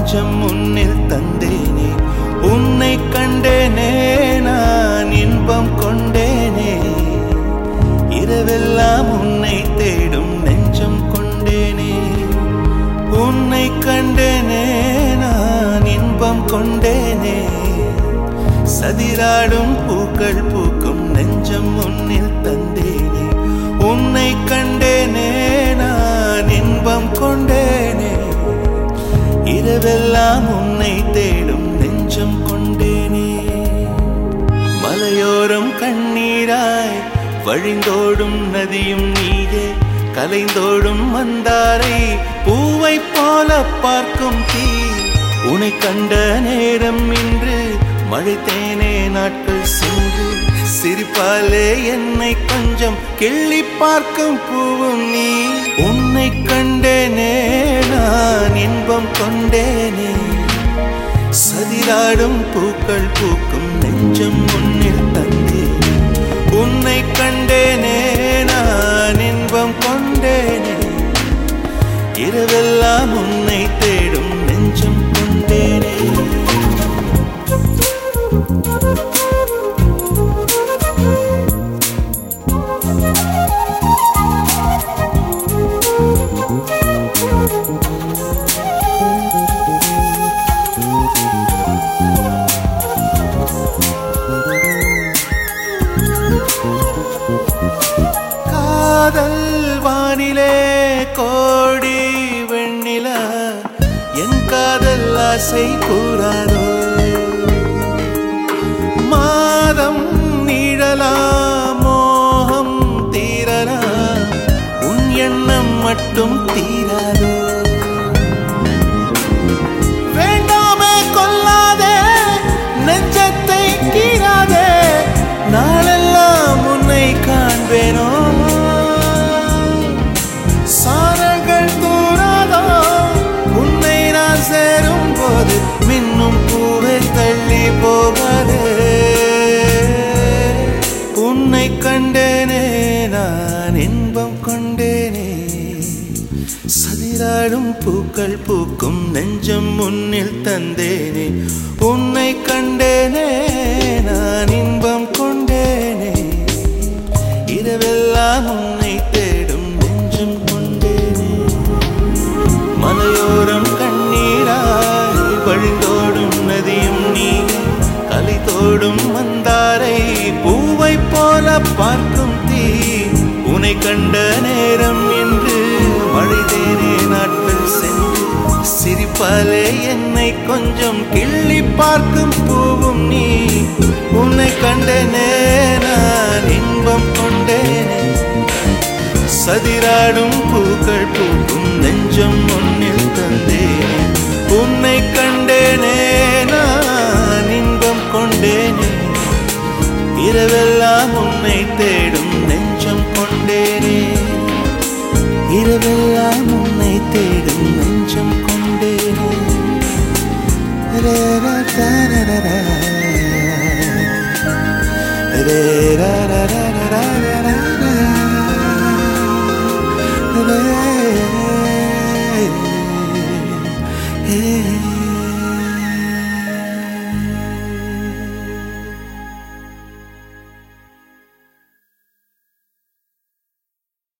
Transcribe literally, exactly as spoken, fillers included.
நெஞ்சம் முன்னில் தந்தேனே. உன்னை கண்டேனே நான் இன்பம் கொண்டேனே. இரவெல்லாம் உன்னை தேடும் நெஞ்சம் கொண்டேனே. உன்னை கண்டேனே நான் இன்பம் கொண்டேனே. சதிராடும் பூக்கள் பூக்கும் நெஞ்சம் முன்னில் தந்தேனே. உன்னை கண்டேனே நான் இன்பம் கொண்டேனே. இரவெல்லாம் உன்னை தேடும் நெஞ்சம் கொண்டேனே. மலையோரம் கண்ணீராய் வழிந்தோடும் நதியும் நீயே. கலைந்தோடும் மந்தாரை பூவை போல பார்க்கும் தீ. உன்னை கண்ட நேரம் இன்று மழை தேனே நாட்கள் சென்று. சிரிப்பாலே என்னை கொஞ்சம் கிள்ளி பார்க்கும் பூவும் நீ. உன்னை கண்டேனே நான் இன்பம் கொண்டேனே. சதிராடும் பூக்கள் பூக்கும் நெஞ்சம் முன்னில் தந்தேனே. உன்னை கண்டேனே நான் இன்பம் கொண்டேனே. இரவெல்லாம் உன்னை தேடும் நெஞ்சம் கொண்டேனே. காதல் வானிலே கோடி வெண்ணிலா. என் காதல் ஆசை கூறாதோ. மாதம் நீழலா மோகம் தீரலா. உன் எண்ணம் மட்டும் தீராதோ. வேண்டாமே கொல்லாதே நெஞ்சத்தை கீறாதே. நாளெல்லாம் உன்னை காண்பேனோ. சாரங்கள் தூராதோ உன்னை நான் சேரும் போது. மின்னும் பூவை தள்ளி போகாதே. உன்னை கண்டேனே நான் இன்பம் கொண்டேனே. சதிராடும் பூக்கள் பூக்கும் நெஞ்சம் முன்னில் தந்தேனே. உன்னை கண்டேனே நான் இன்பம் கொண்டேனே. இரவெல்லாம் உன்னை தேடும் நெஞ்சம் கொண்டேனே. மலையோரம் கண்ணீராய் வழிந்தோடும் நதியும் நீ. கலைத்தோடும் மந்தாரை பூவை போல பார்க்கும் தீ. உன்னை கண்ட நேரம் இன்று மழை தேனே நாட்கள் சென்று. சிரிப்பாலே என்னை கொஞ்சம் கிள்ளி பார்க்கும் பூவும் நீ. உன்னை கண்டேனே நான் இன்பம் கொண்டேனே. சதிராடும் பூக்கள் பூக்கும் நெஞ்சம் முன்னில் தந்தேனே. உன்னை கண்டேனே நான் இன்பம் கொண்டேனே. இரவெல்லாம் உன்னை தேடும் நெஞ்சம் கொண்டேனே. இரவெல்லாம் உன்னை தேடும் நெஞ்சம் கொண்டேனே. ரே ரா ரா ரா ரா ரே ரா ரா ரா ரா ரா ரா.